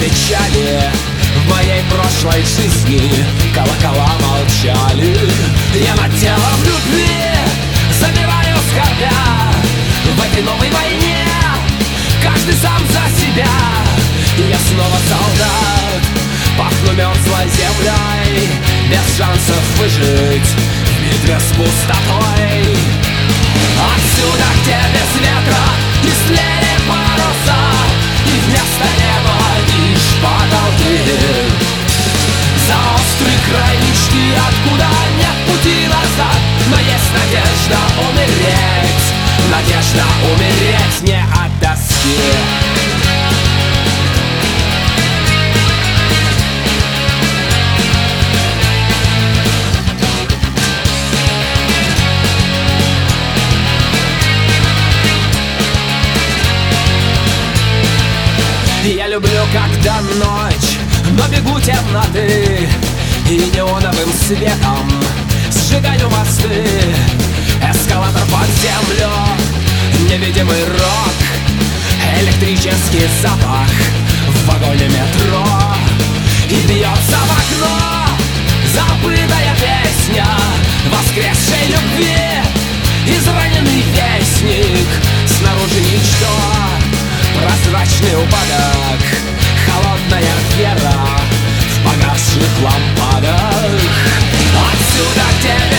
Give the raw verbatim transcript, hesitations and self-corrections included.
печали в моей прошлой жизни колокола молчали. Я над телом любви забиваю скорбя. В этой новой войне каждый сам за себя. И я снова солдат, пахну мерзлой землей, без шансов выжить в битве с пустотой. Отсюда, где без ветра истлели паруса, и вместо неба лишь потолки. За острый край мечты, откуда нет пути назад, но есть надежда умереть, надежда умереть не от тоски. Я люблю, когда ночь, но бегу темноты, и неоновым светом сжигаю мосты. Эскалатор под землю, невидимый рок, электрический запах в вагоне метро. И бьется в окно забытая песня воскресшей любви. Израненный вестник, снаружи ничто, прозрачный упадок, холодная вера в погасших лампадах. Отсюда, где